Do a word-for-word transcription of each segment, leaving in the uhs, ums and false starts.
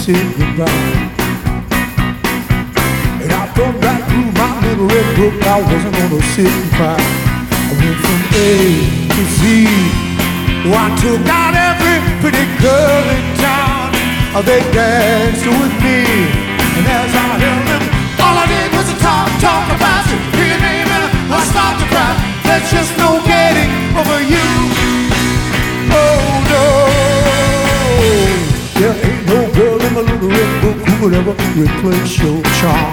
say goodbye. And I thought right through my little red book I wasn't gonna sit and cry. I went from A to Z. Oh, I took out every pretty girl in town. Oh, they danced with me, and as I held them, all I did was to talk, talk about you. Hear your name and I start to cry. There's just no getting over you. Oh no, there ain't no girl in my little red book who could ever replace your charm.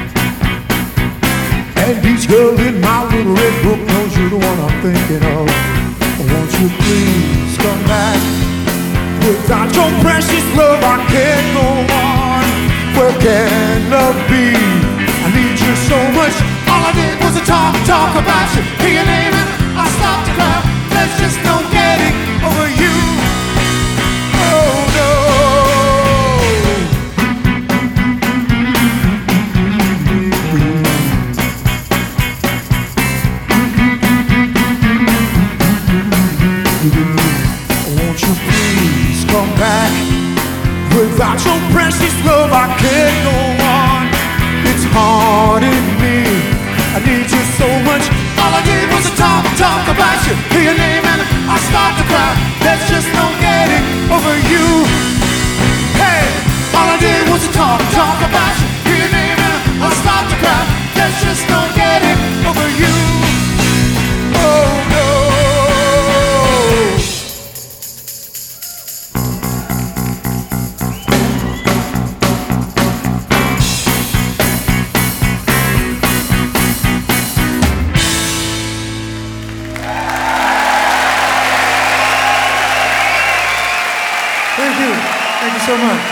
And each girl in my little red book knows you're the one I'm thinking of. Won't you please come back? Without your precious love I can't go on. Where can love be? I need you so much. All I did was to talk, talk about you. Hear your name and I stopped to cry. There's just no getting over you. Oh no. Won't you please come back? Without your precious love I can't go on. It's hard in me, I need you so much. All I did was to talk, talk about you. Hear your name and I start to cry. There's just no getting over you. Hey, all I did was to talk, talk about you. Hear your name and I start to cry. There's just no getting over you. Oh no. Thank you. Thank you so much.